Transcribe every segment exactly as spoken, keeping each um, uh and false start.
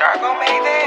Sharko made that.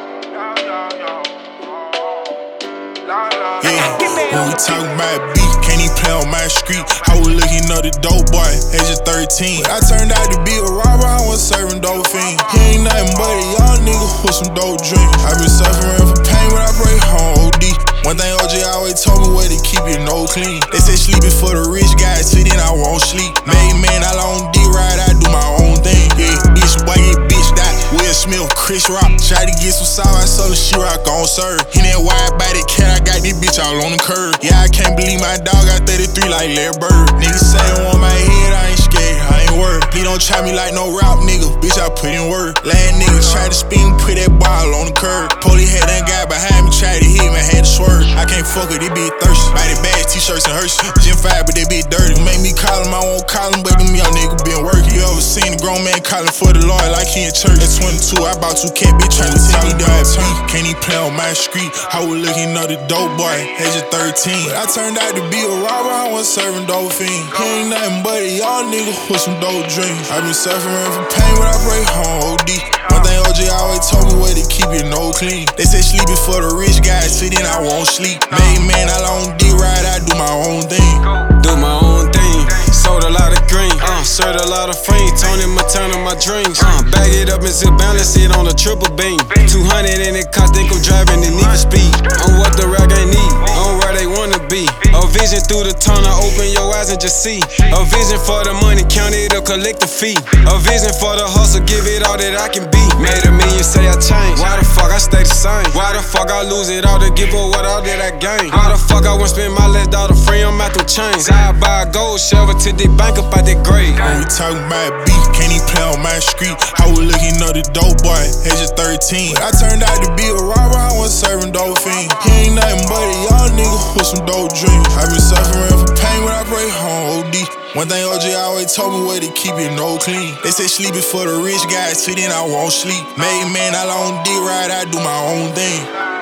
Yeah, when we talk about beef, can't even play on my street. I was looking up the dope boy, age of thirteen. I turned out to be a robber, I was serving dope fiend. He ain't nothing but a young nigga with some dope dreams. I been suffering from pain when I break home O D. One thing O J always told me was to keep your nose clean. They say sleeping for the rich guys, till then I won't sleep. Made man, I long D-ride, I do my own thing. Yeah, bitch, boy, get bitch die. Will Smith, Chris Rock. Tried to get some sour, I sold the shit rock on serve. In that wide body cat, I got this bitch all on the curb. Yeah, I can't believe my dog got thirty-three like Larry Bird. Niggas say they want my head, I ain't scared, I ain't worried. Please don't try me like no rap nigga, bitch, I put in work. Last nigga tried to spin, put that ball on the curb. Police had that guy behind me, tried to hit me, had to swerve. I can't fuck with this bitch thirsty. Body bags, t-shirts, and hearses. Gen five, but they bitch dirty. Make me call him, I won't call him, but them young niggas been working. You ever seen a grown man calling for the Lord like he in church? At twenty-two, I bought two cat bitch trying to tell me that turn. Can't even play on my street. I was looking up the dope boy, age of thirteen. But I turned out to be a robber, I was serving dope fiend. He ain't nothing but a young nigga with some dope dreams. I been suffering from pain when I break home O D. One thing O J always told me was to keep your nose clean. They say sleeping for the rich guys, till then I won't sleep. Made man, I long D-ride, I do my own thing. Do my own thing. Sold a lot of green, uh, served a lot of fiends. Tony Montana, my dreams. Uh, bag it up and zip balance it on a triple beam. two hundred in it, cost think I'm driving in need for speed. On what the rack ain't need, on where they wanna be. A vision through the tunnel, open your eyes and just see. A vision for the money, count it or collect the fee. A vision for the hustle, give it all that I can be. Made a million, say I changed. Why the fuck I stay the same? Why the fuck I lose it all to give up what all that I gain? Why the fuck I won't spend my last dollar free on my through chains? I buy a gold shovel to the bank up out that grave. When we talking about beef, can't even play on my street. I was looking up the dope boy, age of thirteen. But I turned out to be a robber, I was serving dope fiend. He ain't nothing but a young nigga with some dope dreams. I been suffering from pain when I break home O D. One thing O J always told me was to keep your nose clean. They say sleeping for the rich guys, till then I won't sleep. Made man, I long D-ride, I do my own thing.